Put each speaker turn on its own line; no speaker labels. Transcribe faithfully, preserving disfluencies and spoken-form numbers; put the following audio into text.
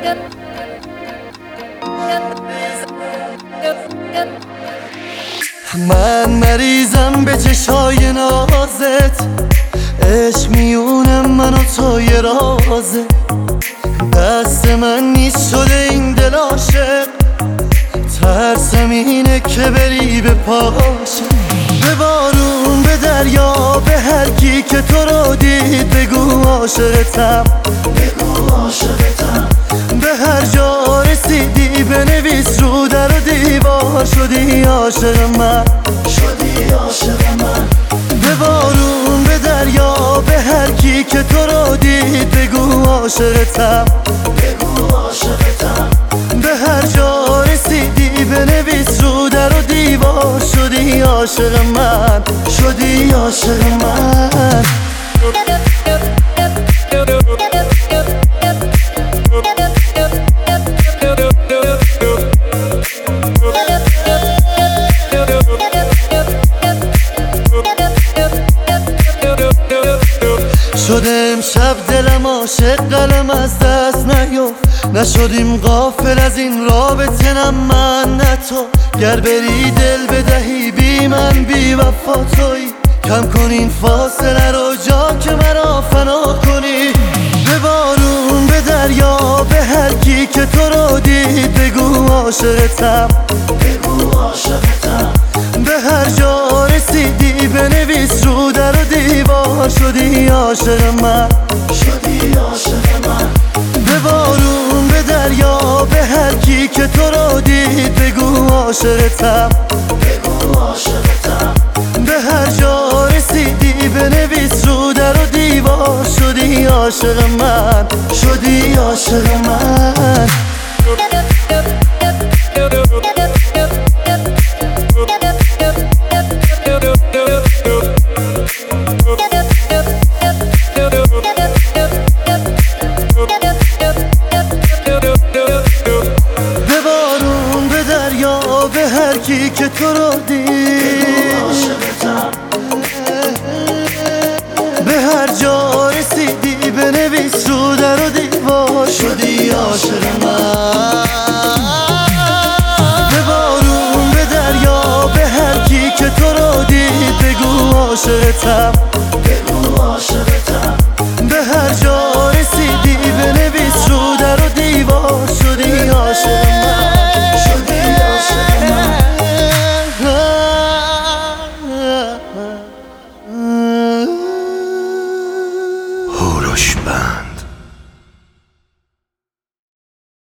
من مریضم به چشای نازت، عشق میونم من و تو یه رازه. دست من نیست شده این دل عاشق، ترسم اینه که بری به پاشه. به بارون، به دریا، به هر کی که تو رو دید بگو عاشقتم، بگو عاشقتم. به هر جا رسیدی بنویس رو در و دیوار شدی عاشق من، شدی عاشق من. به بارون، به دریا، به هر کی که تو رو دید بگو عاشقتم، بگو عاشقتم. به هر جا رسیدی بنویس رو در و دیوار شدی عاشق من، شدی عاشق من. شده امشب دلم عاشق، قلم از دست نیفت. نشدیم غافل از این رابطه، نه من نه تو. گر بری دل بدهی بی من بی وفا تویی. کم کن این فاصله رو جا که مرا فنا کنی. به بارون، به دریا، به هر کی که تو رو دید بگو عاشقتم، بگو عاشقتم. به هر جا رسیدی بنویس رو در و دیوار شدی عاشق من، شدی عاشق من. به بارون، به دریا، به هر کی که تو رو دید بگو عاشقتم، بگو عاشقتم. به هر جا رسیدی بنویس رو در و دیوار شدی عاشق من، شدی عاشق من. به بارون، به دریا، به هر کی که تو رو دید